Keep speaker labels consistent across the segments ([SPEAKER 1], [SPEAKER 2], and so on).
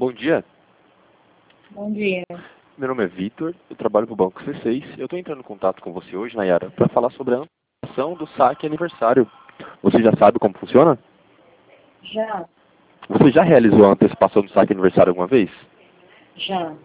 [SPEAKER 1] Bom dia.
[SPEAKER 2] Bom dia.
[SPEAKER 1] Meu nome é Vitor, eu trabalho para o Banco C6. Eu estou entrando em contato com você hoje, Nayara, para falar sobre a antecipação do saque aniversário. Você já sabe como funciona?
[SPEAKER 2] Já,
[SPEAKER 1] Você já realizou a antecipação do saque aniversário alguma vez?
[SPEAKER 2] já.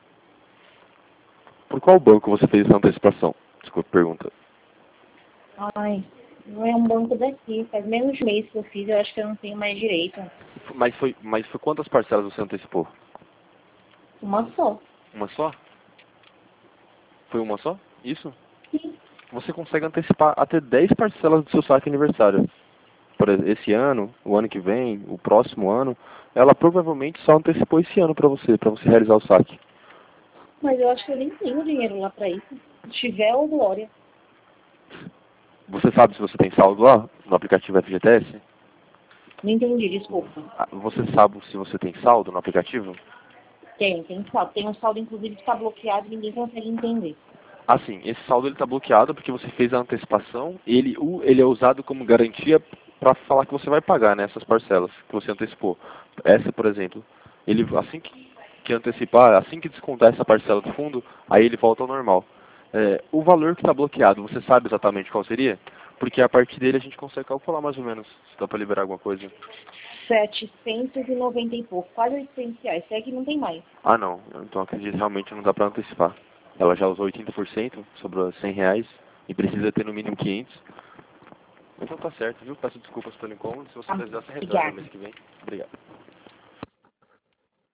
[SPEAKER 1] Por qual banco você fez essa antecipação? Desculpa a pergunta.
[SPEAKER 2] Ai, não é um banco daqui. Faz menos de mês que eu fiz, eu acho que eu não tenho mais direito.
[SPEAKER 1] Mas foi quantas parcelas você antecipou?
[SPEAKER 2] Uma só.
[SPEAKER 1] Uma só? Foi uma só? Isso?
[SPEAKER 2] Sim.
[SPEAKER 1] Você consegue antecipar até 10 parcelas do seu saque aniversário. Por exemplo, esse ano, o ano que vem, o próximo ano, ela provavelmente só antecipou esse ano para você realizar o saque.
[SPEAKER 2] Mas eu acho que eu nem tenho dinheiro lá pra isso. Se tiver, ô glória.
[SPEAKER 1] Você sabe se você tem saldo lá no aplicativo FGTS?
[SPEAKER 2] Não entendi, desculpa.
[SPEAKER 1] Você sabe se você tem saldo no aplicativo?
[SPEAKER 2] Tem saldo. Tem um saldo, inclusive, que está bloqueado e ninguém consegue entender.
[SPEAKER 1] Assim, esse saldo ele está bloqueado porque você fez a antecipação e ele é usado como garantia para falar que você vai pagar, né, essas parcelas que você antecipou. Essa, por exemplo, ele assim que antecipar, assim que descontar essa parcela do fundo, aí ele volta ao normal. O valor que está bloqueado, você sabe exatamente qual seria? Porque a partir dele a gente consegue calcular mais ou menos se dá para liberar alguma coisa.
[SPEAKER 2] 790 e pouco. Quase 800 reais. Se é que não tem mais.
[SPEAKER 1] Ah, não. Então acredito que realmente não dá para antecipar. Ela já usou 80%, sobrou R$ 100 e precisa ter no mínimo 500. Então tá certo, viu? Peço desculpas pelo incômodo. Se você
[SPEAKER 2] Ah,
[SPEAKER 1] desejar, você retorna no
[SPEAKER 2] obrigada.
[SPEAKER 1] mês que vem. Obrigado.